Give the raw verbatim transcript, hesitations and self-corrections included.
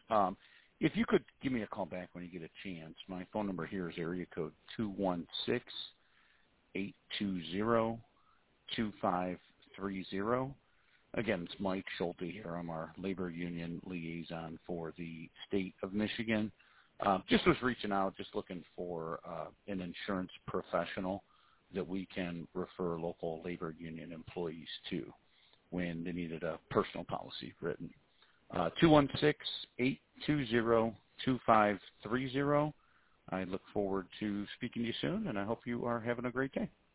Um, if you could give me a call back when you get a chance, my phone number here is area code two one six, eight two zero, two five three zero. Again, it's Mike Schulte here. I'm our labor union liaison for the state of Michigan. Uh, just was reaching out, just looking for uh, an insurance professional that we can refer local labor union employees to when they needed a personal policy written. Uh, two one six, eight two zero, two five three zero. I look forward to speaking to you soon, and I hope you are having a great day.